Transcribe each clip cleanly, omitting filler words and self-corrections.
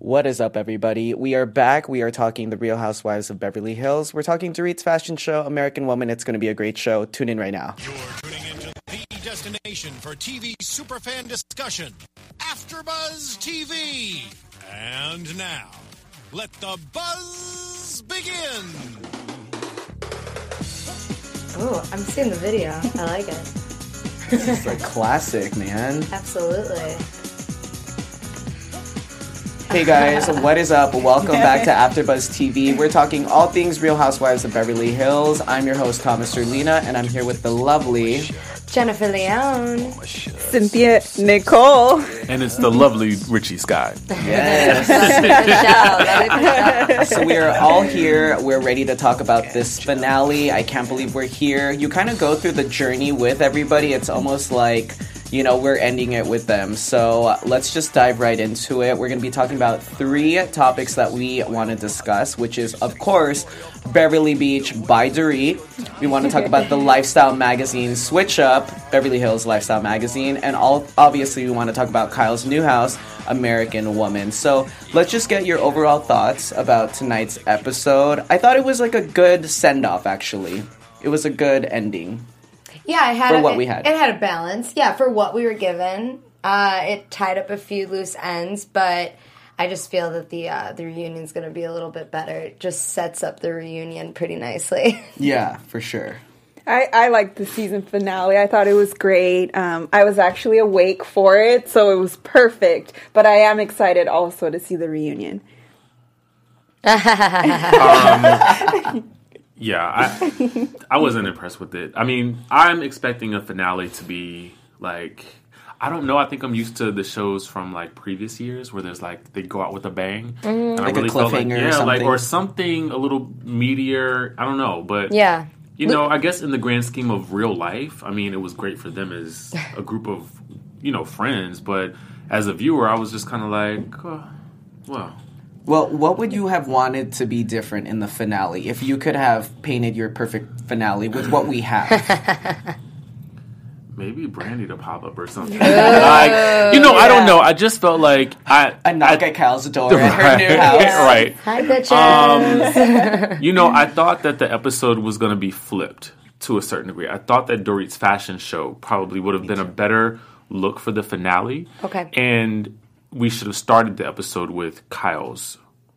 What is up, everybody? We are back. We are talking The Real Housewives of Beverly Hills. We're talking Dorit's fashion show, American Woman. It's going to be a great show. Tune in right now. You're tuning into the destination for TV superfan discussion, AfterBuzz TV. And now, let the buzz begin. Oh, I'm seeing the video. I like it. It's a classic, man. Absolutely. Hey guys, what is up? Welcome back to AfterBuzz TV. We're talking all things Real Housewives of Beverly Hills. I'm your host, Thomas Serlina, and I'm here with the lovely Jennifer Leone. Cynthia Nicole. And it's the lovely Richie Scott. Yes. So we are all here. We're ready to talk about this finale. I can't believe we're here. You kind of go through the journey with everybody. It's almost like, you know, we're ending it with them. So let's just dive right into it. We're going to be talking about 3 topics that we want to discuss, which is, of course, Beverly Beach by Dorit. We want to talk about the lifestyle magazine Switch Up, Beverly Hills Lifestyle Magazine, and obviously we want to talk about Kyle's new house, American Woman. So let's just get your overall thoughts about tonight's episode. I thought it was like a good send-off, actually. It was a good ending. Yeah, we had. It had a balance. Yeah, for what we were given. It tied up a few loose ends, but I just feel that the reunion's going to be a little bit better. It just sets up the reunion pretty nicely. Yeah, for sure. I liked the season finale. I thought it was great. I was actually awake for it, so it was perfect. But I am excited also to see the reunion. Yeah, I wasn't impressed with it. I mean, I'm expecting a finale to be like, I don't know. I think I'm used to the shows from like previous years where there's like they go out with a bang, and like I really a cliffhanger or something. or something a little meatier. I don't know, but Yeah. you know, I guess in the grand scheme of real life, I mean, it was great for them as a group of friends. But as a viewer, I was just kind of like, well. Well, what would you have wanted to be different in the finale if you could have painted your perfect finale with what we have? Maybe Brandy to pop up or something. I don't know. I just felt like A knock at Kyle's door at her new house. Right. Hi, bitches. I thought that the episode was going to be flipped to a certain degree. I thought that Dorit's fashion show probably would have been a better look for the finale. Okay. And we should have started the episode with Kyle's,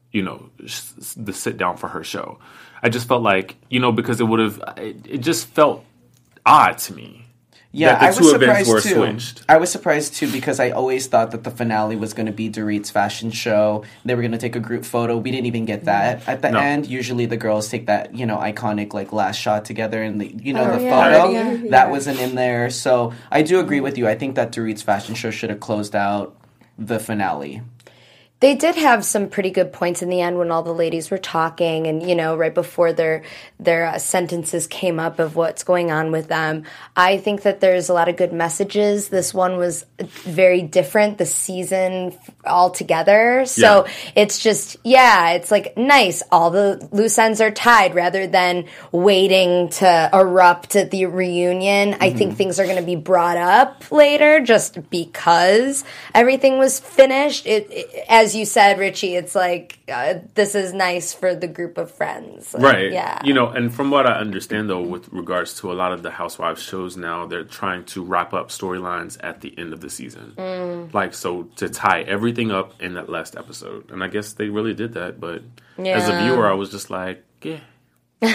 the sit down for her show. I just felt like, because it just felt odd to me. Yeah, that the two events were too. switched. I was surprised too because I always thought that the finale was going to be Dorit's fashion show. They were going to take a group photo. We didn't even get that at the end. Usually the girls take that, iconic like last shot together and the photo. Yeah. That wasn't in there. So I do agree with you. I think that Dorit's fashion show should have closed out the finale. They did have some pretty good points in the end when all the ladies were talking and, right before their sentences came up of what's going on with them. I think that there's a lot of good messages. This one was very different, the season altogether. So it's just, it's like nice. All the loose ends are tied rather than waiting to erupt at the reunion. Mm-hmm. I think things are going to be brought up later just because everything was finished. As you said, Richie, it's like this is nice for the group of friends. Right. Yeah. And from what I understand, though, with regards to a lot of the Housewives shows now, they're trying to wrap up storylines at the end of the season. So to tie everything up in that last episode. And I guess they really did that. But as a viewer, I was just like, yeah. All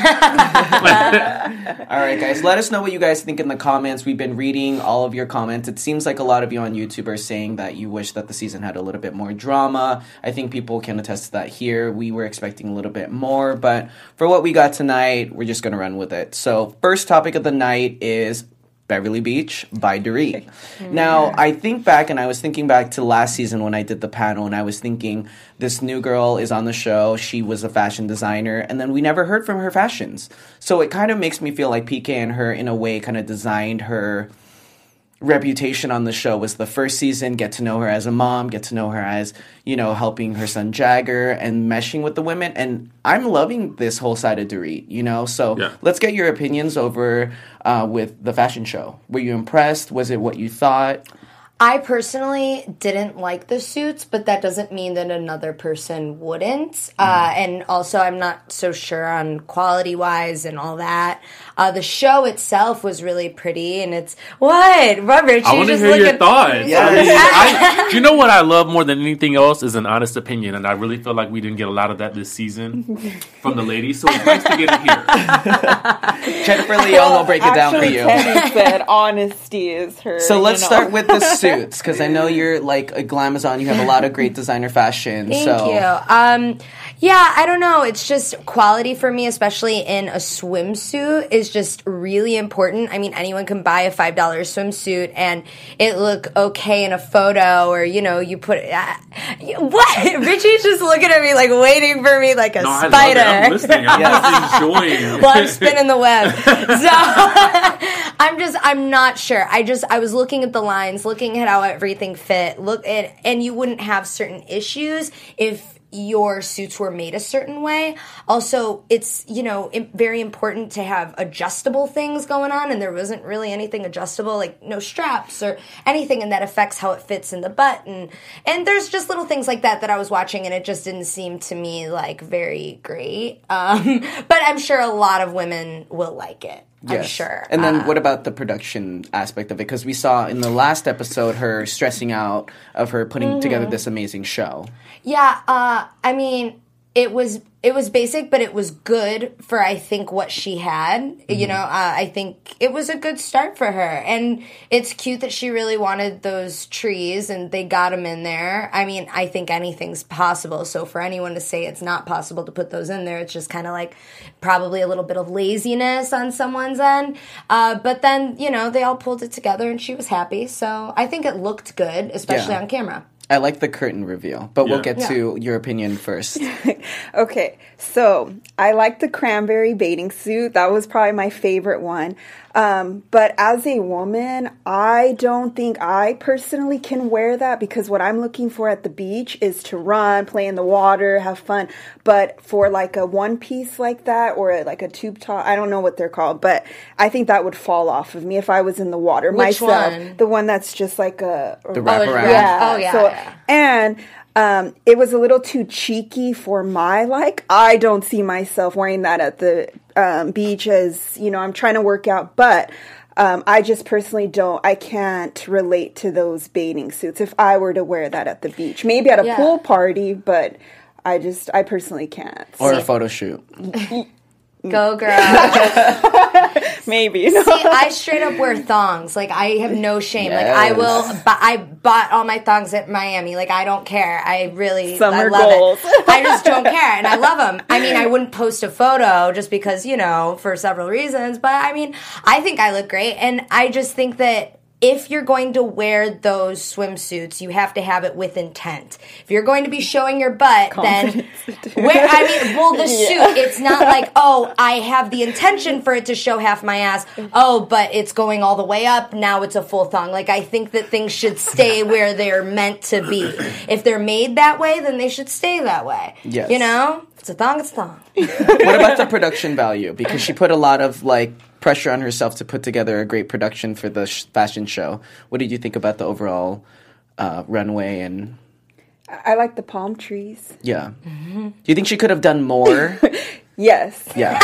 right, guys. Let us know what you guys think in the comments. We've been reading all of your comments. It seems like a lot of you on YouTube are saying that you wish that the season had a little bit more drama. I think people can attest to that here. We were expecting a little bit more, but for what we got tonight, we're just going to run with it. So first topic of the night is Beverly Beach by Dorit. Now, I think back, and I was thinking back to last season when I did the panel, and I was thinking, this new girl is on the show. She was a fashion designer, and then we never heard from her fashions. So it kind of makes me feel like PK and her, in a way, kind of designed her reputation on the show. Was the first season, get to know her as a mom, get to know her as, helping her son Jagger and meshing with the women. And I'm loving this whole side of Dorit, So let's get your opinions over with the fashion show. Were you impressed? Was it what you thought? I personally didn't like the suits, but that doesn't mean that another person wouldn't. And also, I'm not so sure on quality-wise and all that. The show itself was really pretty, and it's... What? Robert, I want to hear your thoughts. You know what I love more than anything else is an honest opinion, and I really feel like we didn't get a lot of that this season from the ladies, so it's nice to get it here. Jennifer Leone will break it down for you. Teddy said honesty is her. So let's start with the suits, because I know you're like a Glamazon. You have a lot of great designer fashion. Thank you. Yeah, I don't know. It's just quality for me, especially in a swimsuit, is just really important. I mean, anyone can buy a $5 swimsuit and it look okay in a photo, or, you know, you put it... what? Richie's just looking at me, like, waiting for me like a spider. I'm listening. I'm just enjoying. Well, I'm spinning the web. So, I'm not sure. I was looking at the lines, looking at how everything fit, and you wouldn't have certain issues if your suits were made a certain way. Also, it's, you know, very important to have adjustable things going on, and there wasn't really anything adjustable, like no straps or anything, and that affects how it fits in the butt. And there's just little things like that I was watching, and it just didn't seem to me like very great. But I'm sure a lot of women will like it. Yes. I'm sure. And then what about the production aspect of it? Because we saw in the last episode her stressing out of her putting together this amazing show. Yeah, I mean, it was basic, but it was good for, I think, what she had. Mm-hmm. You know, I think it was a good start for her. And it's cute that she really wanted those trees, and they got them in there. I mean, I think anything's possible. So for anyone to say it's not possible to put those in there, it's just kind of like probably a little bit of laziness on someone's end. But then, you know, they all pulled it together, and she was happy. So I think it looked good, especially on camera. I like the curtain reveal, but we'll get to your opinion first. Okay, so I like the cranberry bathing suit. That was probably my favorite one. But as a woman, I don't think I personally can wear that, because what I'm looking for at the beach is to run, play in the water, have fun. But for like a one piece like that, or like a tube top, I don't know what they're called, but I think that would fall off of me if I was in the water myself. One? The one that's just like the wraparound. Yeah. Oh, yeah. So, and it was a little too cheeky for my like. I don't see myself wearing that at the beach, as, you know, I'm trying to work out. But I just personally I can't relate to those bathing suits if I were to wear that at the beach. Maybe at a pool party, but I personally can't. Or a photo shoot. Go, girl. Maybe. See, I straight up wear thongs. Like, I have no shame. Yes. Like, I will. I bought all my thongs at Miami. Like, I don't care. I Summer love goals. it. I just don't care, and I love them. I mean, I wouldn't post a photo just because, you know, for several reasons. But I mean, I think I look great, and I just think that if you're going to wear those swimsuits, you have to have it with intent. If you're going to be showing your butt, then the suit, it's not like, oh, I have the intention for it to show half my ass. Oh, but it's going all the way up. Now it's a full thong. Like, I think that things should stay where they're meant to be. If they're made that way, then they should stay that way. Yes. You know? If it's a thong, it's a thong. What about the production value? Because she put a lot of, like, pressure on herself to put together a great production for the fashion show. What did you think about the overall runway? And I like the palm trees. yeah. Mm-hmm. Do you think she could have done more? Yes. Yeah.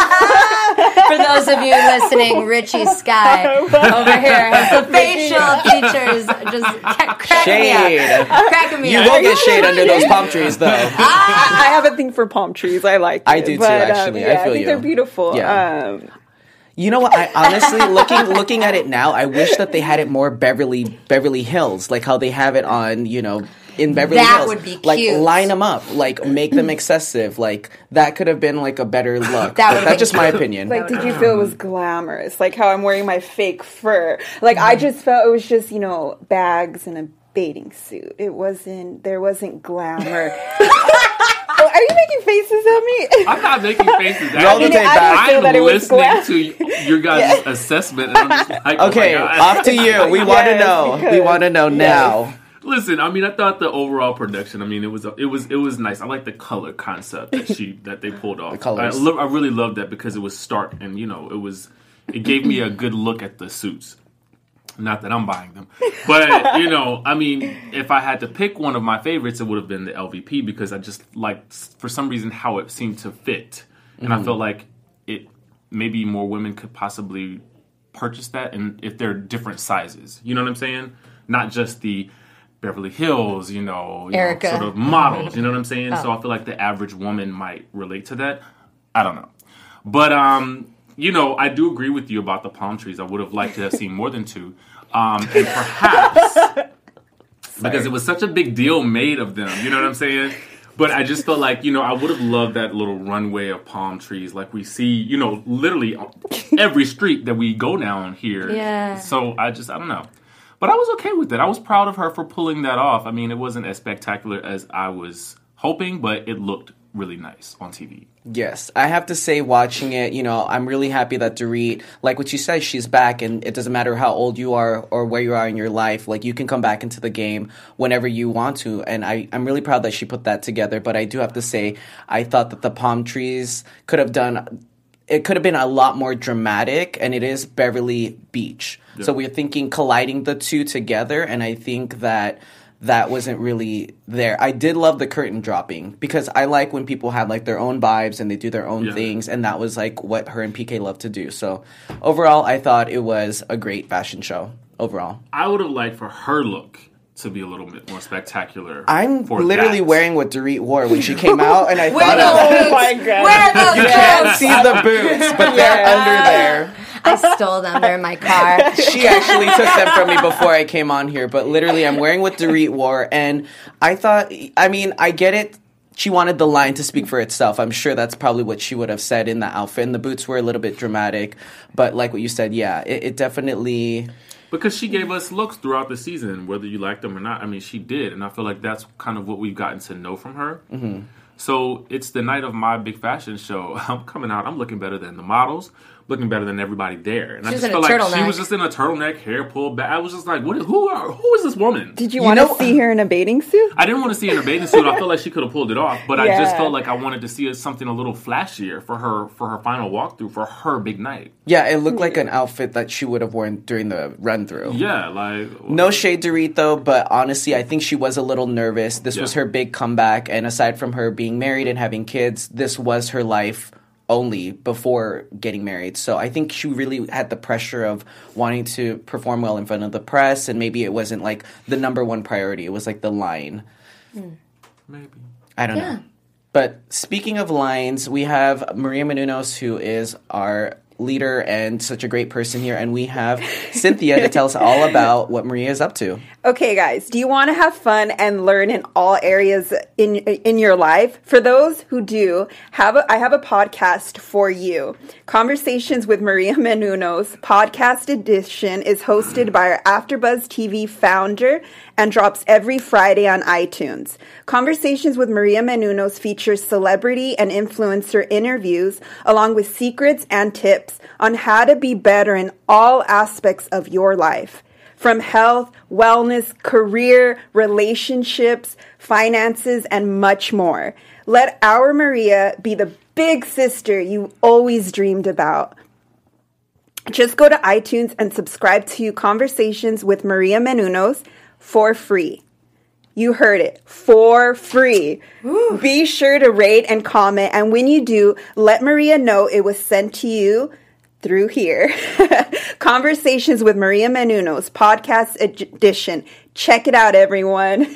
For those of you listening, Richie Sky over here has the facial features just cracking me up. Cracking me You up. will get shade under those palm trees, though. I have a thing for palm trees. I like it. I do too, actually. I feel I think you. they're beautiful. Yeah. You know what? I honestly, looking at it now, I wish that they had it more Beverly Hills, like how they have it on, you know, in Beverly Hills. That would be like, cute. line them up, like make them excessive. Like that could have been like a better look. That's just my opinion. Like, did you feel it was glamorous? Like how I'm wearing my fake fur. Like I just felt it was just, you know, bags and a bathing suit. There wasn't glamour. Are you making faces at me? I'm not making faces at Roll you. the tape back. I'm listening to your guys' assessment. And I'm just like, Okay, oh my God. off to you. We want to know. We want to know now. Listen, I mean, I thought the overall production. I mean, it was nice. I like the color concept that they pulled off. The colors. I really loved that because it was stark, and you know, it gave me a good look at the suits. Not that I'm buying them. But, you know, I mean, if I had to pick one of my favorites, it would have been the LVP because I just liked, for some reason, how it seemed to fit. And I felt like it maybe more women could possibly purchase that, and if they're different sizes. You know what I'm saying? Not just the Beverly Hills, Erica. sort of models. You know what I'm saying? Oh. So I feel like the average woman might relate to that. I don't know. But, I do agree with you about the palm trees. I would have liked to have seen more than 2. And perhaps, because it was such a big deal made of them, you know what I'm saying? But I just felt like, I would have loved that little runway of palm trees like we see, literally every street that we go down here. Yeah. So I don't know. But I was okay with it. I was proud of her for pulling that off. I mean, it wasn't as spectacular as I was hoping, but it looked really nice on TV. Yes, I have to say, watching it, I'm really happy that Dorit, like what you said, she's back, and it doesn't matter how old you are or where you are in your life. Like, you can come back into the game whenever you want to, and I'm really proud that she put that together. But I do have to say, I thought that the palm trees could have been a lot more dramatic, and it is Beverly Beach. Yeah. So we're thinking colliding the two together, and I think that wasn't really there. I did love the curtain dropping because I like when people have like their own vibes and they do their own things, and that was like what her and PK love to do. So overall, I thought it was a great fashion show overall. I would have liked for her look to be a little bit more spectacular. I'm literally wearing what Dorit wore when she came out, and I thought, oh my God. Where are those you can't see the boots, but they're under there. I stole them. They're in my car. She actually took them from me before I came on here, but literally I'm wearing what Dorit wore, and I thought, I get it. She wanted the line to speak for itself. I'm sure that's probably what she would have said in the outfit, and the boots were a little bit dramatic, but like what you said, yeah, it definitely... Because she gave us looks throughout the season, whether you liked them or not. I mean, she did, and I feel like that's kind of what we've gotten to know from her. Mm-hmm. So it's the night of my big fashion show. I'm coming out. I'm looking better than the models, looking better than everybody there. And I just felt like she was just in a turtleneck, hair pulled back. I was just like, who is this woman? Did you want to see her in a bathing suit? I didn't want to see her in a bathing suit. I felt like she could have pulled it off, but I just felt like I wanted to see something a little flashier for her final walkthrough for her big night. Yeah, it looked like an outfit that she would have worn during the run-through. Yeah, like... No shade to Dorit, though, but honestly, I think she was a little nervous. This was her big comeback, and aside from her being married and having kids, this was her life only before getting married. So I think she really had the pressure of wanting to perform well in front of the press, and maybe it wasn't like the number one priority. It was like the line. Maybe. I don't know. But speaking of lines, we have Maria Menounos, who is our leader and such a great person here, and we have Cynthia to tell us all about what Maria is up to. Okay, guys, do you want to have fun and learn in all areas in your life? For those who do, I have a podcast for you. Conversations with Maria Menounos podcast edition is hosted by our AfterBuzz TV founder and drops every Friday on iTunes. Conversations with Maria Menounos features celebrity and influencer interviews along with secrets and tips on how to be better in all aspects of your life. From health, wellness, career, relationships, finances, and much more. Let our Maria be the big sister you always dreamed about. Just go to iTunes and subscribe to Conversations with Maria Menounos for free. You heard it, for free. Ooh. Be sure to rate and comment, and when you do, let Maria know it was sent to you through here. Conversations with Maria Menounos, podcast edition. Check it out, everyone.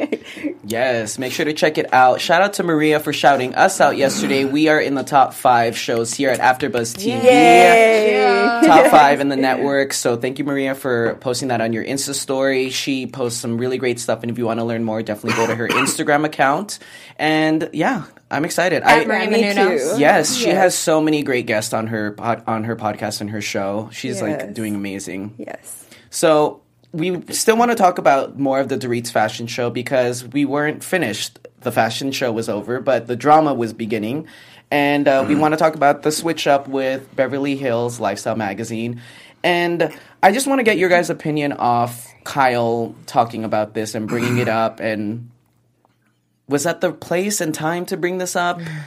Yes, make sure to check it out. Shout out to Maria for shouting us out yesterday. We are in the top 5 shows here at AfterBuzz TV. Yay! Yeah. Top 5 in the network. So thank you, Maria, for posting that on your Insta story. She posts some really great stuff, and if you want to learn more, definitely go to her Instagram account. And yeah, I'm excited. Maria Menounos. Yes, she has so many great guests on her podcast and her show. She's like doing amazing. Yes. So we still want to talk about more of the Dorit's fashion show because we weren't finished. The fashion show was over, but the drama was beginning. And we want to talk about the switch up with Beverly Hills Lifestyle Magazine. And I just want to get your guys' opinion off Kyle talking about this and bringing it up. And was that the place and time to bring this up?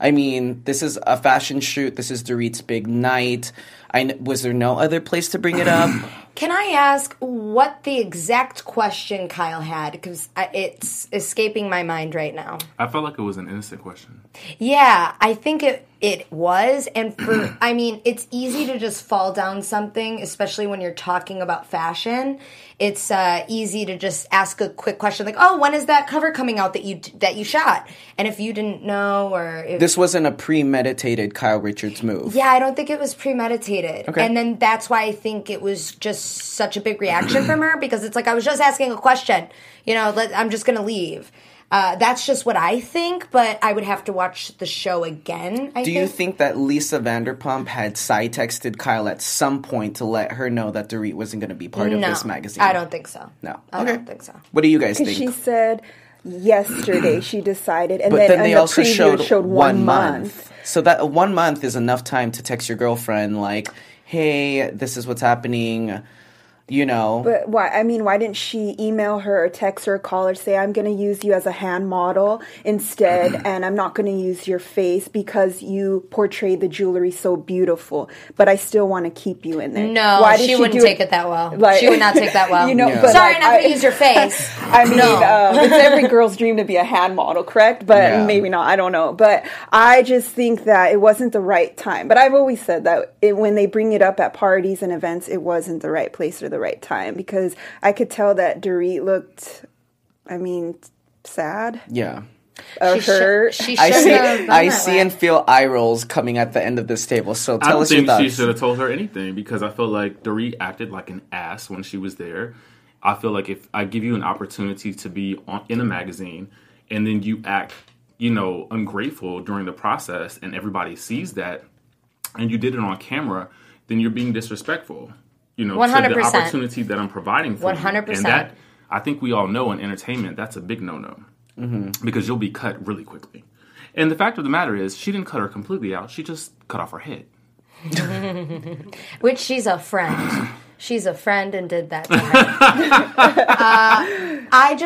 I mean, this is a fashion shoot. This is Dorit's big night. Was there no other place to bring it up? Can I ask what the exact question Kyle had? Because it's escaping my mind right now. I felt like it was an innocent question. Yeah, I think it was. And for, I mean, it's easy to just fall down something, especially when you're talking about fashion. It's easy to just ask a quick question like, "Oh, when is that cover coming out that you shot?" And if you didn't know, or this wasn't a premeditated Kyle Richards move. Yeah, I don't think it was premeditated. Okay. And then that's why I think it was just such a big reaction from her, because it's like, I was just asking a question. You know, I'm just going to leave. That's just what I think, but I would have to watch the show again, Do you think that Lisa Vanderpump had side texted Kyle at some point to let her know that Dorit wasn't going to be part of this magazine? I don't think so. No. I don't think so. What do you guys think? She said yesterday she decided, and but then they the also preview showed 1 month. So that 1 month is enough time to text your girlfriend like, "Hey, this is what's happening." You know. But why? I mean, why didn't she email her or text her or call her, say, "I'm going to use you as a hand model instead, and I'm not going to use your face because you portray the jewelry so beautiful, but I still want to keep you in there." No, why did she wouldn't take it that well. Like, she would not take that well. You know, Yeah. but Sorry, like, I'm not going to use your face. I mean, it's every girl's dream to be a hand model, correct? But maybe not. I don't know. But I just think that it wasn't the right time. But I've always said that when they bring it up at parties and events, it wasn't the right place or the right time, because I could tell that Dorit looked, I mean, sad. Yeah. Or hurt. She I shouldn't see, have done I that see way. and feel eye rolls coming at the end of this table. So tell us your I don't think she thoughts. should have told her anything, because I feel like Dorit acted like an ass when she was there. I feel like if I give you an opportunity to be in a magazine and then you act, ungrateful during the process and everybody sees that and you did it on camera, then you're being disrespectful, to the 100%. opportunity that I'm providing for 100%. you. And that, I think we all know in entertainment, that's a big no-no. Because you'll be cut really quickly. And the fact of the matter is, she didn't cut her completely out. She just cut off her head. Which she's a friend. She's a friend and did that to her.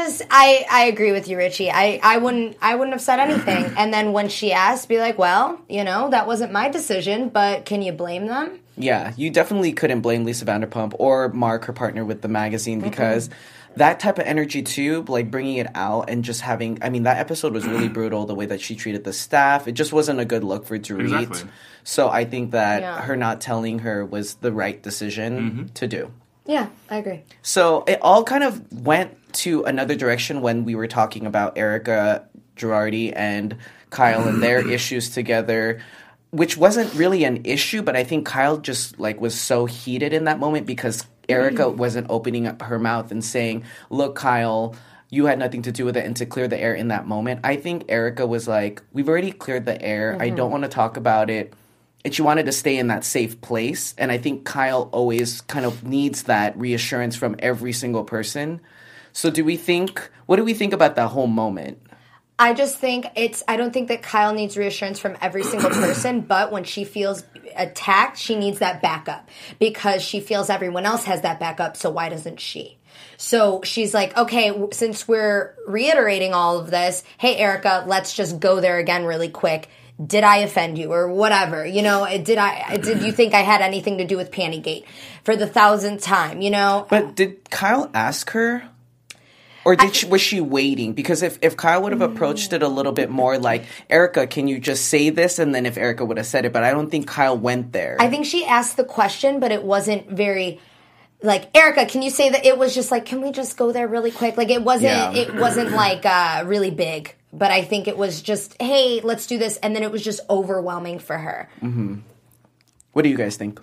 I agree with you, Richie. I wouldn't have said anything. And then when she asked, be like, well, that wasn't my decision, but can you blame them? Yeah, you definitely couldn't blame Lisa Vanderpump or Mark, her partner with the magazine, because that type of energy too, like bringing it out and just having, I mean, that episode was really brutal, the way that she treated the staff. It just wasn't a good look for Dorit. Exactly. So I think that her not telling her was the right decision to do. Yeah, I agree. So it all kind of went to another direction when we were talking about Erica Girardi and Kyle and their issues together, which wasn't really an issue, but I think Kyle just was so heated in that moment because Erica wasn't opening up her mouth and saying, "Look, Kyle, you had nothing to do with it," and to clear the air in that moment. I think Erica was like, "We've already cleared the air. I don't want to talk about it." And she wanted to stay in that safe place. And I think Kyle always kind of needs that reassurance from every single person. So what do we think about that whole moment? I just think I don't think that Kyle needs reassurance from every single person, but when she feels attacked, she needs that backup because she feels everyone else has that backup, so why doesn't she? So she's like, okay, since we're reiterating all of this, hey, Erica, let's just go there again really quick. Did I offend you or whatever? Did you think I had anything to do with Pantygate for the 1,000th time, But did Kyle ask her? Or was she waiting? Because if Kyle would have approached it a little bit more like, Erica, can you just say this? And then if Erica would have said it, but I don't think Kyle went there. I think she asked the question, but it wasn't very, Erica, can you say that? It was just can we just go there really quick? It wasn't really big. But I think it was just, hey, let's do this. And then it was just overwhelming for her. Mm-hmm. What do you guys think?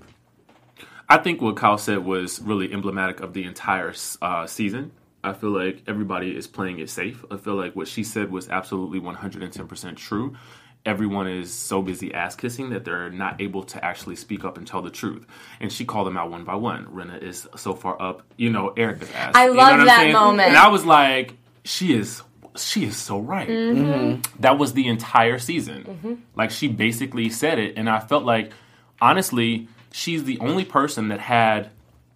I think what Kyle said was really emblematic of the entire season. I feel like everybody is playing it safe. I feel like what she said was absolutely 110% true. Everyone is so busy ass-kissing that they're not able to actually speak up and tell the truth. And she called them out one by one. Rinna is so far up, Erica's ass. I love that moment. And I was like, she is so right. Mm-hmm. That was the entire season. Mm-hmm. She basically said it. And I felt like, honestly, she's the only person that had,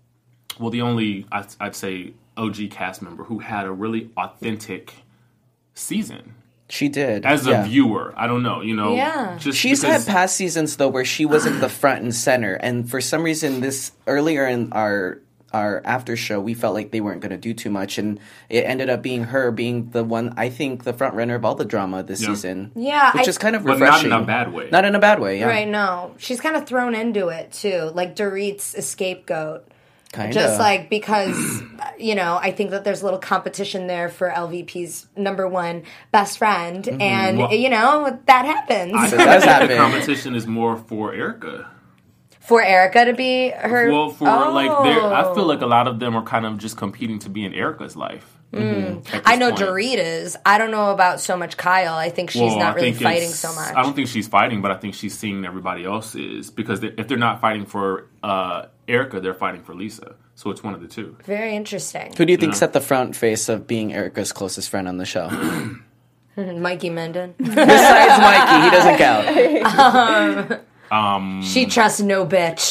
the only, I'd say, OG cast member who had a really authentic season. She did. As a viewer, I don't know, Yeah. Just She's because, had past seasons though where she wasn't the front and center, and for some reason, this earlier in our after show, we felt like they weren't going to do too much, and it ended up being her being the one, I think, the front runner of all the drama this season. Yeah, which is kind of but refreshing. not in a bad way. Not in a bad way. Yeah, Right, no. She's kind of thrown into it, too. Like, Dorit's a scapegoat. Kind Just of. like because, I think that there's a little competition there for LVP's number one best friend. And, Well, that happens. I It think does the happen. competition is more for Erica. For Erica to be her. Well, I feel like a lot of them are kind of just competing to be in Erica's life. I know Dorit is. I don't know about so much Kyle. I think she's not really fighting so much. I don't think she's fighting, but I think she's seeing everybody else is. Because if they're not fighting for Erica, they're fighting for Lisa. So it's one of the two. Very interesting. Who do you think's at the front face of being Erica's closest friend on the show? Mikey Menden. Besides Mikey, he doesn't count. She trusts no bitch.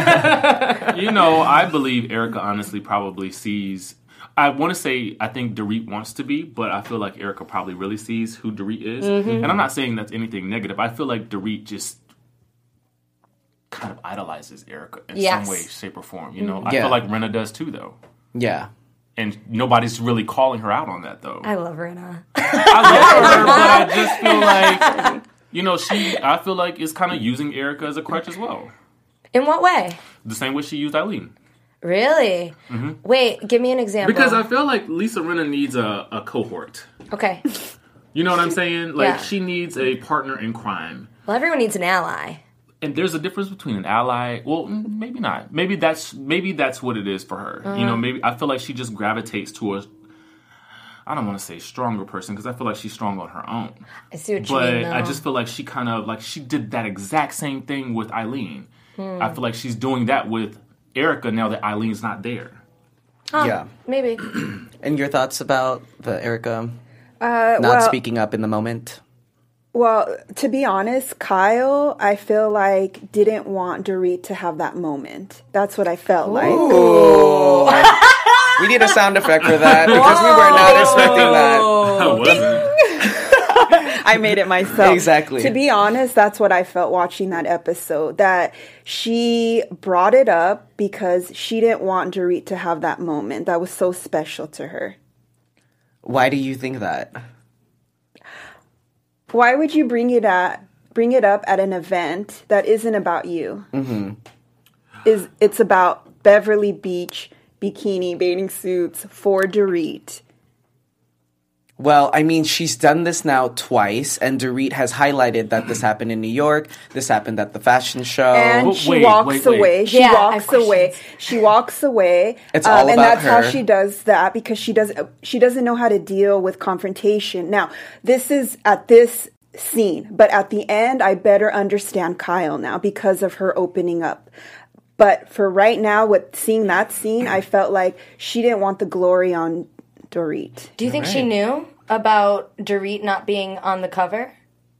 I believe Erica honestly probably sees. I want to say I think Dorit wants to be, but I feel like Erica probably really sees who Dorit is. And I'm not saying that's anything negative. I feel like Dorit just kind of idolizes Erica in some way, shape, or form. I feel like Renna does too, though. Yeah. And nobody's really calling her out on that, though. I love Renna. I love her, but I just feel like, I feel like is kind of using Erica as a crutch as well. In what way? The same way she used Eileen. Really? Wait, give me an example. Because I feel like Lisa Rinna needs a cohort. Okay. You know what I'm saying? Like, Yeah. she needs a partner in crime. Well, everyone needs an ally. And there's a difference between an ally. Well, maybe not. Maybe that's what it is for her. Maybe I feel like she just gravitates to I don't want to say stronger person because I feel like she's strong on her own. I see what you mean, though. But I just feel like she kind of like she did that exact same thing with Eileen. I feel like she's doing that with Erica now that Eileen's not there. Yeah. Maybe. And your thoughts about the Erica not speaking up in the moment? Well, to be honest, Kyle, I feel like didn't want Dorit to have that moment. That's what I felt like. We need a sound effect for that because we were not expecting that. I wasn't. I made it myself. Exactly. To be honest, that's what I felt watching that episode. That she brought it up because she didn't want Dorit to have that moment. That was so special to her. Why do you think that? Why would you bring it up at an event that isn't about you? Mm-hmm. It's about Beverly Beach bikini bathing suits for Dorit. Well, I mean, she's done this now twice, and Dorit has highlighted that this happened in New York, this happened at the fashion show. And she walks away. She walks away. She walks away. It's all and about that's her. how she does that because she doesn't know how to deal with confrontation. Now, this is at this scene, but at the end, I better understand Kyle now because of her opening up. But for right now, with seeing that scene, I felt like she didn't want the glory on Dorit. Do you think she knew about Dorit not being on the cover?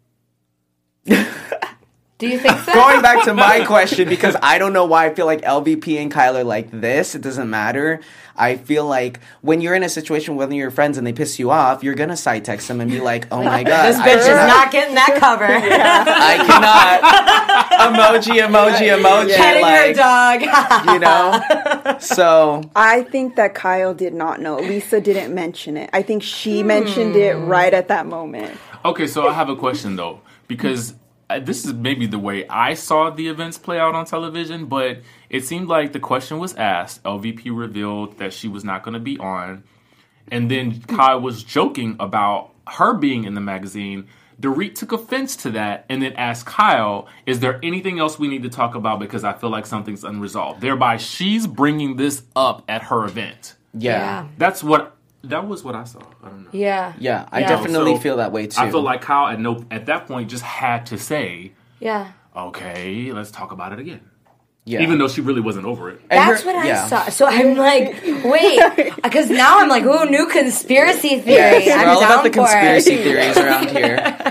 Do you think so? Going back to my question, because I don't know why I feel like LVP and Kyle are like this. It doesn't matter. I feel like when you're in a situation with your friends and they piss you off, you're going to side text them and be like, oh my God. This bitch is not getting that cover. I cannot. Emoji. Petting her dog. So I think that Kyle did not know. Lisa didn't mention it. I think she mentioned it right at that moment. Okay, so I have a question though, because this is maybe the way I saw the events play out on television, but it seemed like the question was asked, LVP revealed that she was not going to be on, and then Kyle was joking about her being in the magazine. Dorit took offense to that and then asked Kyle, is there anything else we need to talk about because I feel like something's unresolved? Thereby, she's bringing this up at her event. yeah. That was what I saw. I don't know. Yeah. Yeah, I definitely feel that way too. I feel like Kyle at that point just had to say, Yeah. okay, let's talk about it again. Yeah. Even though she really wasn't over it. That's what I saw. So I'm like, wait, because now I'm like, ooh, new conspiracy theory. Yes, I'm we're all down about the for conspiracy it. theories around here.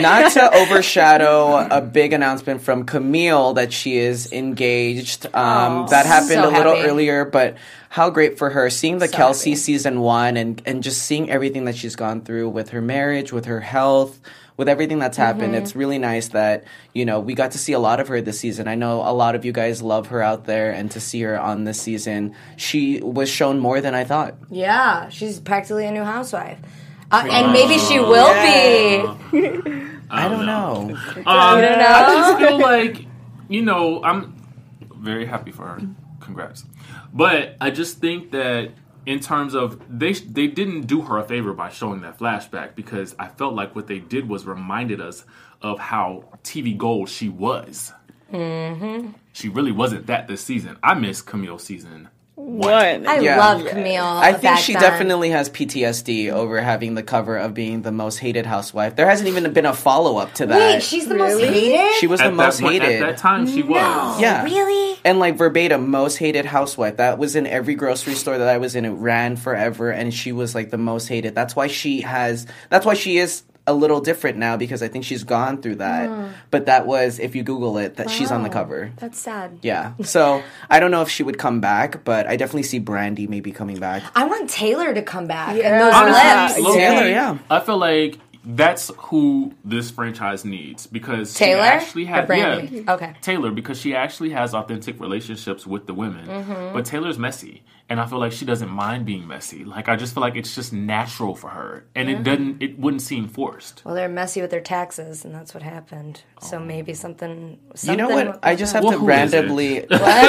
Not to overshadow a big announcement from Camille that she is engaged. That happened so a little happy. earlier, but how great for her. Seeing the So Kelsey happy. season 1 and just seeing everything that she's gone through with her marriage, with her health, with everything that's happened. It's really nice that, we got to see a lot of her this season. I know a lot of you guys love her out there, and to see her on this season, she was shown more than I thought. Yeah, she's practically a new housewife. And maybe she will be. I don't know. You don't know? I just feel like, I'm very happy for her. Congrats. But I just think that in terms of, they didn't do her a favor by showing that flashback, because I felt like what they did was reminded us of how TV gold she was. Mm-hmm. She really wasn't that this season. I miss Camille's season. One. I Yeah. love Camille. I think back she then. definitely has PTSD over having the cover of being the most hated housewife. There hasn't even been a follow-up to that. Wait, she's the most hated? She was the most hated. At that time, she was. Yeah. Really? And like verbatim, most hated housewife. That was in every grocery store that I was in. It ran forever, and she was like the most hated. That's why she is a little different now, because I think she's gone through that. But that was, if you Google it, that she's on the cover. That's sad. Yeah. So I don't know if she would come back, but I definitely see Brandy maybe coming back. I want Taylor to come back. Yeah. And those Honestly, lips. low-key, Taylor, yeah. I feel like that's who this franchise needs, because she Taylor? actually Or had Brandy? Okay. Taylor, because she actually has authentic relationships with the women. But Taylor's messy, and I feel like she doesn't mind being messy. Like, I just feel like it's just natural for her, and it wouldn't seem forced. Well, they're messy with their taxes, and that's what happened. So maybe something You know what? I just have Well, to who is it? randomly.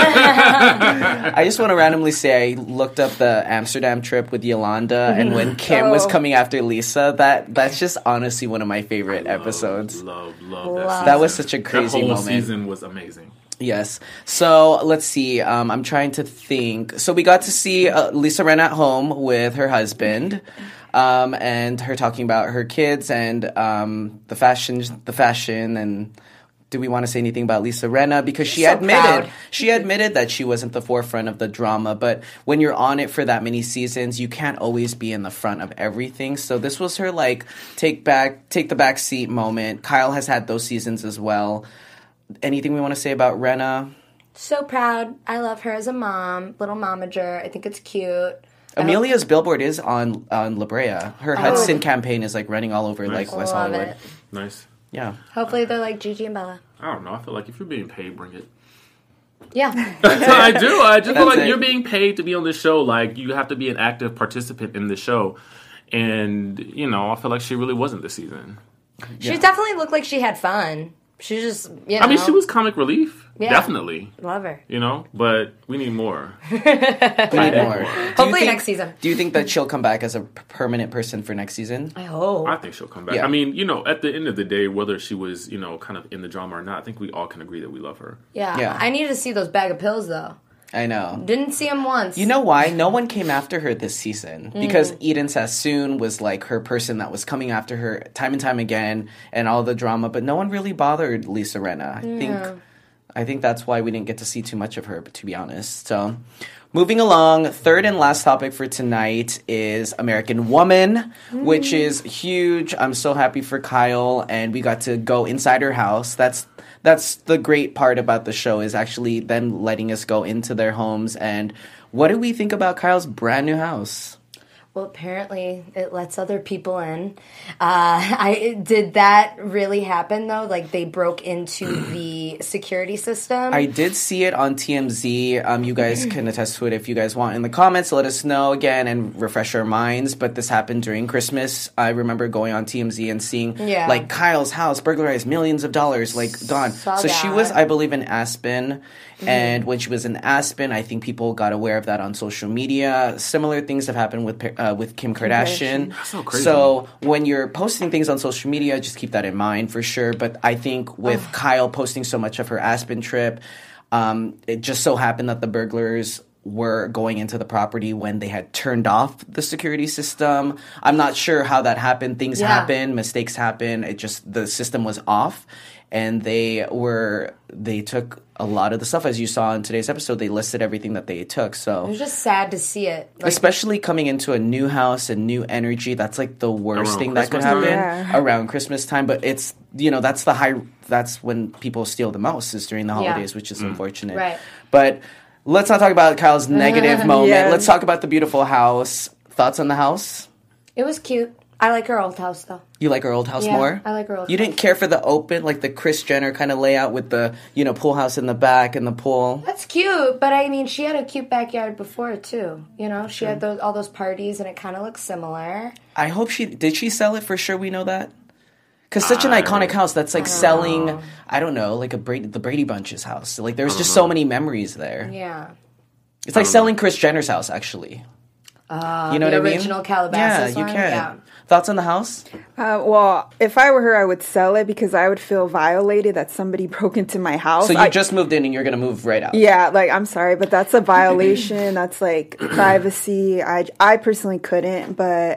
I just want to randomly say I looked up the Amsterdam trip with Yolanda, and when Kim was coming after Lisa, that's just honestly one of my favorite episodes. Love That was such a crazy that whole moment. season was amazing. Yes. So let's see. I'm trying to think. So we got to see Lisa Ren at home with her husband, and her talking about her kids and the fashion. And do we want to say anything about Lisa Rinna? Because she So admitted proud. that she wasn't the forefront of the drama. But when you're on it for that many seasons, you can't always be in the front of everything. So this was her take the back seat moment. Kyle has had those seasons as well. Anything we want to say about Rinna? So proud. I love her as a mom, little momager. I think it's cute. Amelia's billboard is on La Brea. Her Hudson campaign is running all over West Love Hollywood. it. Nice. Yeah. Hopefully they're like Gigi and Bella. I don't know. I feel like if you're being paid, bring it. Yeah. I do. I just feel That's like it. you're being paid to be on this show. Like, you have to be an active participant in the show. And, I feel like she really wasn't this season. She definitely looked like she had fun. She just, I mean, she was comic relief. Yeah. Definitely. Love her. But we need more. We need more. Hopefully next season. Do you think that she'll come back as a permanent person for next season? I hope. I think she'll come back. Yeah. I mean, at the end of the day, whether she was, kind of in the drama or not, I think we all can agree that we love her. Yeah. Yeah. I need to see those bag of pills, though. I know. Didn't see them once. You know why? No one came after her this season because Eden Sassoon was her person that was coming after her time and time again, and all the drama. But no one really bothered Lisa Rinna. I think that's why we didn't get to see too much of her, to be honest. So, moving along, third and last topic for tonight is American Woman, which is huge. I'm so happy for Kyle, and we got to go inside her house. That's the great part about the show, is actually them letting us go into their homes. And what do we think about Kyle's brand new house? Well, apparently it lets other people in. Did that really happen, though? Like, they broke into the security system? I did see it on TMZ. You guys can attest to it if you guys want in the comments. Let us know again and refresh our minds. But this happened during Christmas. I remember going on TMZ and seeing Kyle's house burglarized, millions of dollars gone. So she was, I believe, in Aspen. And when she was in Aspen, I think people got aware of that on social media. Similar things have happened with Kim Kardashian. That's so crazy. So when you're posting things on social media, just keep that in mind for sure. But I think with Kyle posting so much of her Aspen trip, it just so happened that the burglars were going into the property when they had turned off the security system. I'm not sure how that happened. Things happen, mistakes happen. It just, the system was off, and they took a lot of the stuff, as you saw in today's episode. They listed everything that they took. So it was just sad to see it, especially coming into a new house and new energy. That's like the worst thing that could happen around Christmas time. But it's, that's when people steal the most, is during the holidays, which is unfortunate. Right. But let's not talk about Kyle's negative moment. Yeah. Let's talk about the beautiful house. Thoughts on the house? It was cute. I like her old house, though. You like her old house more? I like her old house. You didn't care for the open, like the Kris Jenner kind of layout with the, pool house in the back and the pool? That's cute, but I mean, she had a cute backyard before, too. She had all those parties, and it kind of looks similar. I hope did she sell it for sure? We know that? Because such an iconic house that's like selling, I don't know, like the Brady Bunch's house. Like there's just so many memories there. Yeah. It's like selling Kris Jenner's house, actually. You know what I mean? The original Calabasas one? one? Can. Yeah. Thoughts on the house? Well, if I were her, I would sell it because I would feel violated that somebody broke into my house. So you just moved in and you're going to move right out? Yeah, I'm sorry, but that's a violation. That's like privacy. I personally couldn't, but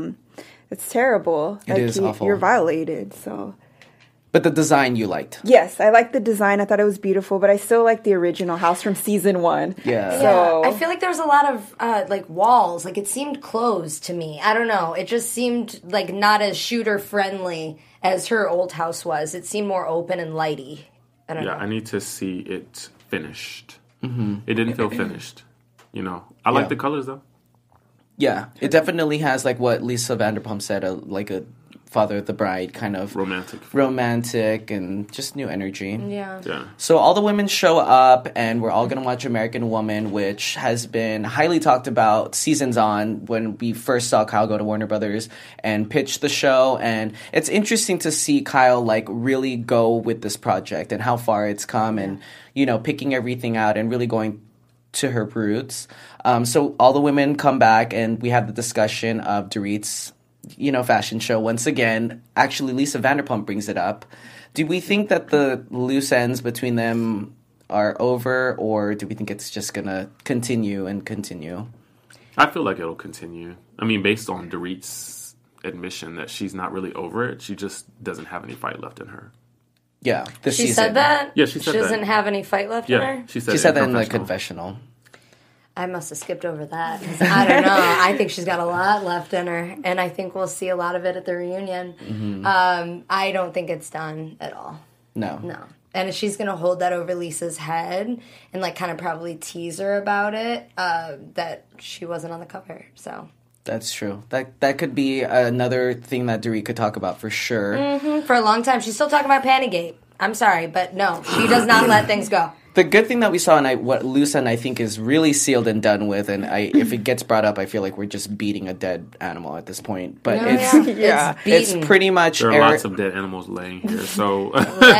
it's terrible. It is awful. You're violated, so... But the design you liked? Yes, I liked the design. I thought it was beautiful, but I still like the original house from season 1. Yeah. So I feel like there was a lot of walls. Like it seemed closed to me. I don't know. It just seemed like not as shooter friendly as her old house was. It seemed more open and lighty. I don't know. I need to see it finished. Mm-hmm. It didn't feel finished. I like the colors though. Yeah, it definitely has like what Lisa Vanderpump said, like a Father of the Bride kind of romantic and just new energy. Yeah. So all the women show up, and we're all going to watch American Woman, which has been highly talked about seasons on. When we first saw Kyle go to Warner Brothers and pitch the show, and it's interesting to see Kyle like really go with this project and how far it's come, and picking everything out and really going to her roots. So all the women come back, and we have the discussion of Dorit's fashion show once again. Actually, Lisa Vanderpump brings it up. Do we think that the loose ends between them are over, or do we think it's just going to continue and continue? I feel like it'll continue. I mean, based on Dorit's admission that she's not really over it, she just doesn't have any fight left in her. Yeah. This she season. said that? Yeah, she said that. She doesn't have any fight left in her? She said that in the confessional. I must have skipped over that. 'Cause I don't know. I think she's got a lot left in her, and I think we'll see a lot of it at the reunion. Mm-hmm. I don't think it's done at all. No. And she's going to hold that over Lisa's head and like kind of probably tease her about it, that she wasn't on the cover. So that's true. That could be another thing that Dorit could talk about for sure. Mm-hmm. For a long time. She's still talking about Pantygate. I'm sorry, but no, she does not let things go. The good thing that we saw, and what Luce and I think is really sealed and done with, and if it gets brought up, I feel like we're just beating a dead animal at this point. But it's pretty much there are lots of dead animals laying here, so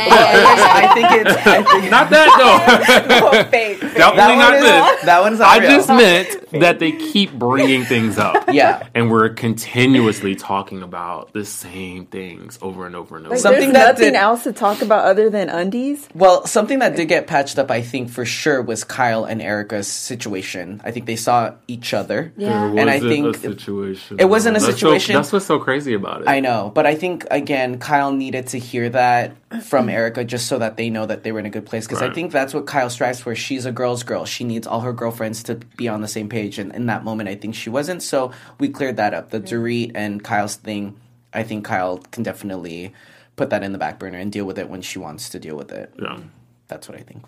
I think not that though. Fake. Definitely not this. That one's not I real. just meant that they keep bringing things up. Yeah, and we're continuously talking about the same things over and over and over. Something there's nothing else to talk about other than undies. Well, something that did get patched up, I think for sure, was Kyle and Erica's situation. I think they saw each other. Yeah, and I think it wasn't a situation. That's what's so crazy about it. I know, but I think again, Kyle needed to hear that from Erica just so that they know that they were in a good place. Because I think that's what Kyle strives for. She's a girl's girl. She needs all her girlfriends to be on the same page. And in that moment, I think she wasn't. So we cleared that up. The Dorit and Kyle's thing, I think Kyle can definitely put that in the back burner and deal with it when she wants to deal with it. Yeah, that's what I think.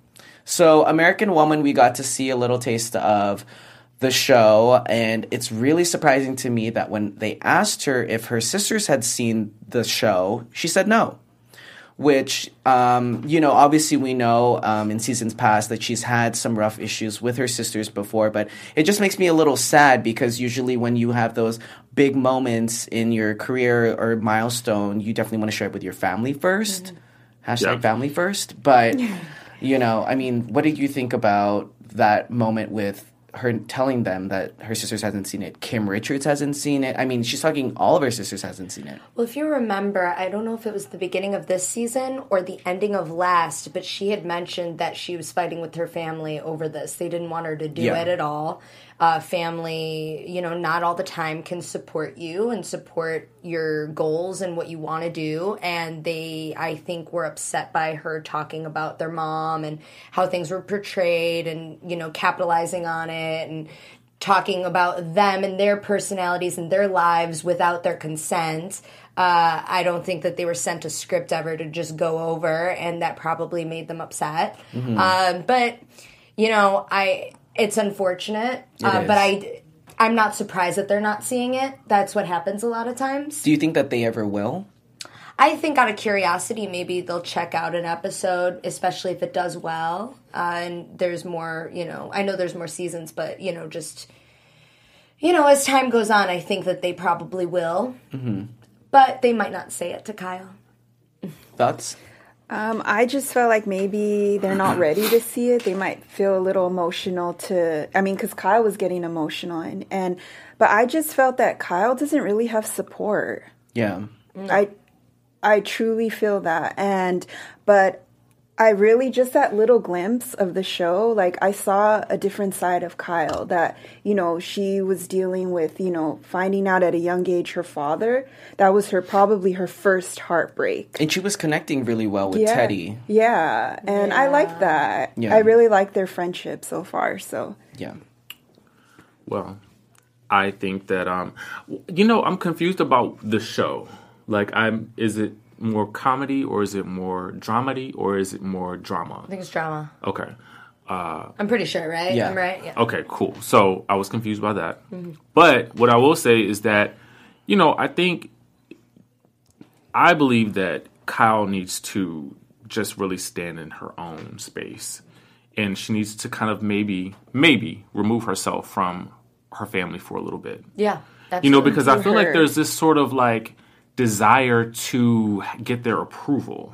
So American Woman, we got to see a little taste of the show, and it's really surprising to me that when they asked her if her sisters had seen the show, she said no. Which, obviously we know in seasons past that she's had some rough issues with her sisters before, but it just makes me a little sad because usually when you have those big moments in your career or milestone, you definitely want to share it with your family first. # family first. But, what did you think about that moment with her telling them that her sisters hasn't seen it. Kim Richards hasn't seen it. I mean, she's talking all of her sisters hasn't seen it. Well, if you remember, I don't know if it was the beginning of this season or the ending of last, but she had mentioned that she was fighting with her family over this. They didn't want her to do it at all. Family, not all the time can support you and support your goals and what you want to do. And they, I think, were upset by her talking about their mom and how things were portrayed and, capitalizing on it and talking about them and their personalities and their lives without their consent. I don't think that they were sent a script ever to just go over, and that probably made them upset. But, it's unfortunate, but I'm not surprised that they're not seeing it. That's what happens a lot of times. Do you think that they ever will? I think out of curiosity, maybe they'll check out an episode, especially if it does well. And there's more, I know there's more seasons, but, just, as time goes on, I think that they probably will. But they might not say it to Kyle. Thoughts? I just felt like maybe they're not ready to see it. They might feel a little emotional because Kyle was getting emotional. But I just felt that Kyle doesn't really have support. Yeah. I truly feel that. But I really, just that little glimpse of the show, like I saw a different side of Kyle that, she was dealing with, finding out at a young age her father. That was probably her first heartbreak. And she was connecting really well with Teddy. Yeah. And I like that. Yeah. I really like their friendship so far. So, yeah. Well, I think that, I'm confused about the show. Like, is it more comedy or is it more dramedy or is it more drama? I think it's drama. Okay. I'm pretty sure, right? Yeah. I'm right? Yeah. Okay, cool. So I was confused by that. But what I will say is that, I believe that Kyle needs to just really stand in her own space. And she needs to kind of maybe remove herself from her family for a little bit. Yeah. Absolutely. Because I feel like there's this sort of like desire to get their approval,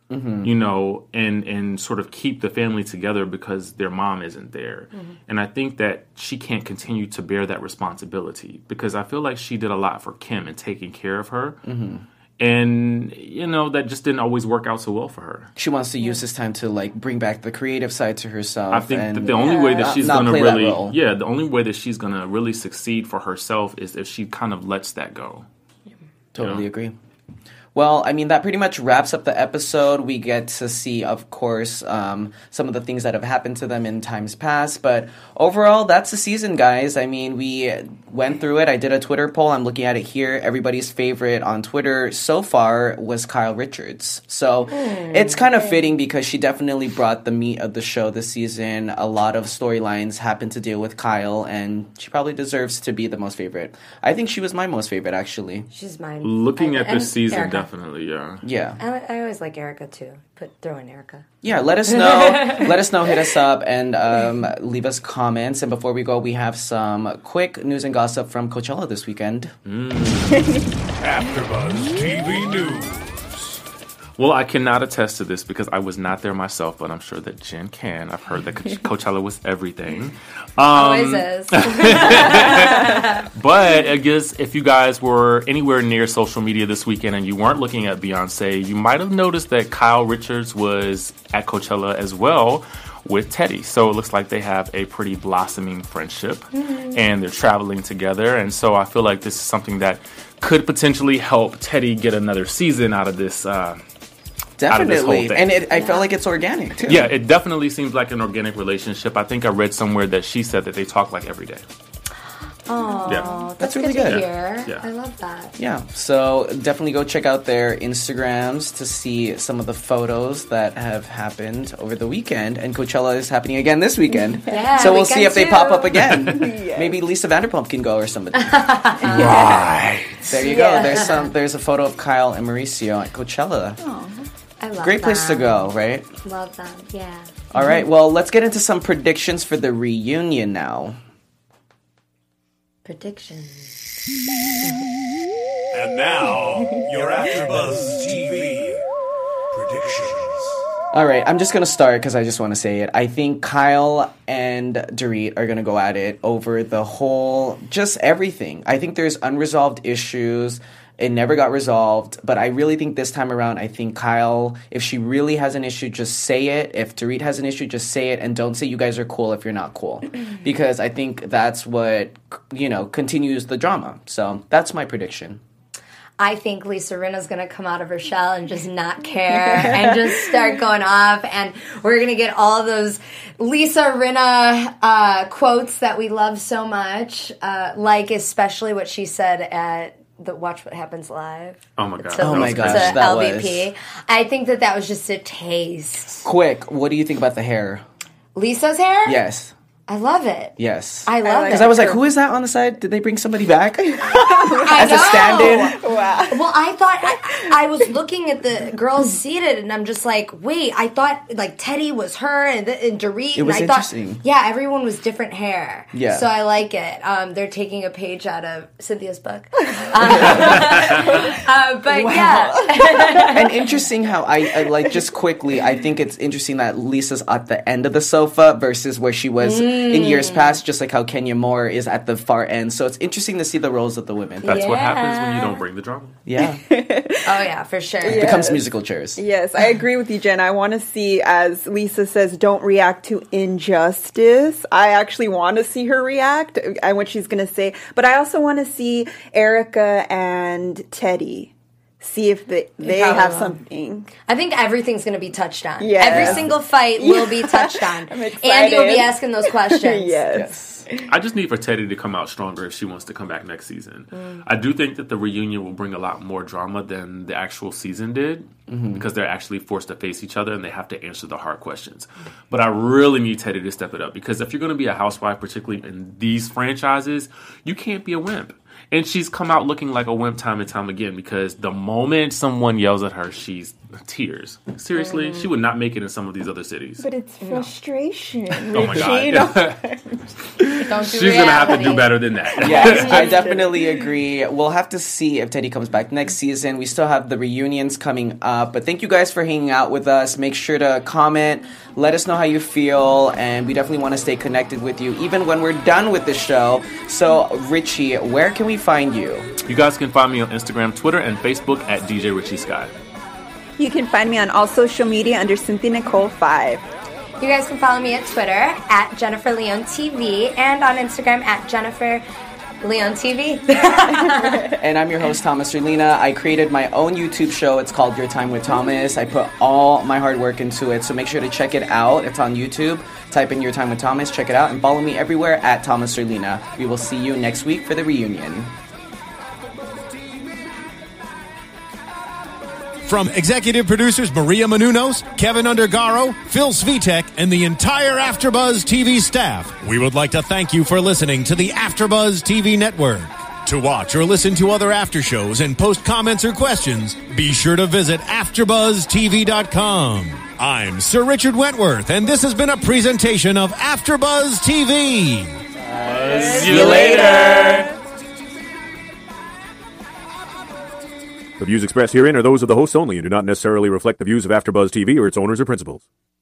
and sort of keep the family together because their mom isn't there. And I think that she can't continue to bear that responsibility because I feel like she did a lot for Kim and taking care of her. And, that just didn't always work out so well for her. She wants to use this time to, like, bring back the creative side to herself. I think that the only way that she's going to really... Yeah, the only way that she's going to really succeed for herself is if she kind of lets that go. Totally agree. Well, I mean, that pretty much wraps up the episode. We get to see, of course, some of the things that have happened to them in times past. But overall, that's the season, guys. I mean, we went through it. I did a Twitter poll. I'm looking at it here. Everybody's favorite on Twitter so far was Kyle Richards. So it's kind of fitting because she definitely brought the meat of the show this season. A lot of storylines happen to deal with Kyle, and she probably deserves to be the most favorite. I think she was my most favorite, actually. She's mine. Looking at this season, Erica. definitely, yeah. Yeah. I always like Erica, too. Throw in Erica. Yeah, let us know. Let us know. Hit us up and leave us comments. And before we go, we have some quick news and gossip from Coachella this weekend. AfterBuzz TV News. Well, I cannot attest to this because I was not there myself, but I'm sure that Jen can. I've heard that Coachella was everything. Always is. But I guess if you guys were anywhere near social media this weekend and you weren't looking at Beyonce, you might have noticed that Kyle Richards was at Coachella as well with Teddy. So it looks like they have a pretty blossoming friendship and they're traveling together. And so I feel like this is something that could potentially help Teddy get another season out of this Definitely. And I felt like it's organic, too. Yeah, it definitely seems like an organic relationship. I think I read somewhere that she said that they talk like every day. Oh, Yeah. that's really good to good. hear. Yeah. I love that. Yeah, so definitely go check out their Instagrams to see some of the photos that have happened over the weekend. And Coachella is happening again this weekend. Yeah, so we'll see if they too. pop up again. Maybe Lisa Vanderpump can go or somebody. Right. There you go. There's a photo of Kyle and Mauricio at Coachella. I love Great place to them. go, right? Love them, yeah. All right, well, let's get into some predictions for the reunion now. Predictions. And now, your AfterBuzz TV predictions. All right, I'm just going to start because I just want to say it. I think Kyle and Dorit are going to go at it over the whole, just everything. I think there's unresolved issues. It never got resolved, but I really think this time around, I think Kyle, if she really has an issue, just say it. If Dorit has an issue, just say it, and don't say you guys are cool if you're not cool. Because I think that's what, continues the drama. So that's my prediction. I think Lisa Rinna's going to come out of her shell and just not care and just start going off. And we're going to get all those Lisa Rinna quotes that we love so much, like especially what she said at the Watch What Happens Live. Oh my god! Oh my gosh, to that LVP. was. I think that was just a taste. Quick, what do you think about the hair? Lisa's hair? Yes. I love it. Yes. I love it. Because I was like, who is that on the side? Did they bring somebody back? As a stand-in? Wow. Well, I thought I was looking at the girls seated, and I'm just like, wait, I thought like Teddy was her and Dorit. It was and I interesting. Thought, yeah, everyone was different hair. Yeah. So I like it. They're taking a page out of Cynthia's book. But yeah. And interesting how I like, just quickly, I think it's interesting that Lisa's at the end of the sofa versus where she was in years past, just like how Kenya Moore is at the far end. So it's interesting to see the roles of the women. That's what happens when you don't bring the drama. Yeah. Oh yeah, for sure. It becomes musical chairs. Yes, I agree with you, Jen. I want to see, as Lisa says, don't react to injustice. I actually want to see her react and what she's going to say. But I also want to see Erica and Teddy. See if they have something. I think everything's going to be touched on. Yes. Every single fight will be touched on. I'm excited. Andy will be asking those questions. Yes. I just need for Teddy to come out stronger if she wants to come back next season. I do think that the reunion will bring a lot more drama than the actual season did because they're actually forced to face each other and they have to answer the hard questions. But I really need Teddy to step it up because if you're going to be a housewife, particularly in these franchises, you can't be a wimp. And she's come out looking like a wimp time and time again because the moment someone yells at her, she's tears. Seriously, she would not make it in some of these other cities. But it's frustration. Oh my God. Don't She's going to have to do better than that. Yes, I definitely agree. We'll have to see if Teddy comes back next season. We still have the reunions coming up. But thank you guys for hanging out with us. Make sure to comment. Let us know how you feel. And we definitely want to stay connected with you, even when we're done with the show. So, Richie, where can we find you? You guys can find me on Instagram, Twitter, and Facebook at DJ Richie Sky. You can find me on all social media under Cynthia Nicole 5. You guys can follow me at Twitter at Jennifer Leon TV and on Instagram at Jennifer Leon TV. And I'm your host, Thomas Relina. I created my own YouTube show. It's called Your Time with Thomas. I put all my hard work into it, so make sure to check it out. It's on YouTube. Type in Your Time with Thomas, check it out, and follow me everywhere at Thomas Relina. We will see you next week for the reunion. From executive producers Maria Menounos, Kevin Undergaro, Phil Svitek, and the entire AfterBuzz TV staff, we would like to thank you for listening to the AfterBuzz TV network. To watch or listen to other after shows and post comments or questions, be sure to visit AfterBuzzTV.com. I'm Sir Richard Wentworth, and this has been a presentation of AfterBuzz TV. See you later. The views expressed herein are those of the hosts only and do not necessarily reflect the views of AfterBuzz TV or its owners or principals.